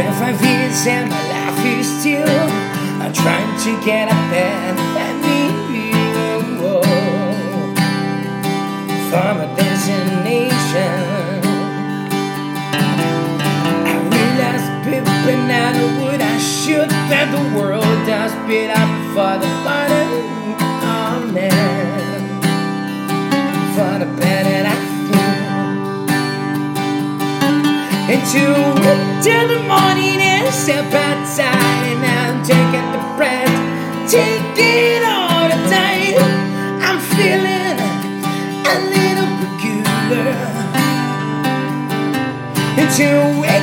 5 years and my life is still I'm trying to get up and from a destination. I realize people now know what I should, that the world does beat up for the bottom. Oh man, for the bad that I feel. Into it till the morning and step outside and I'm taking the breath, take it all the time. I'm feeling a little peculiar. Into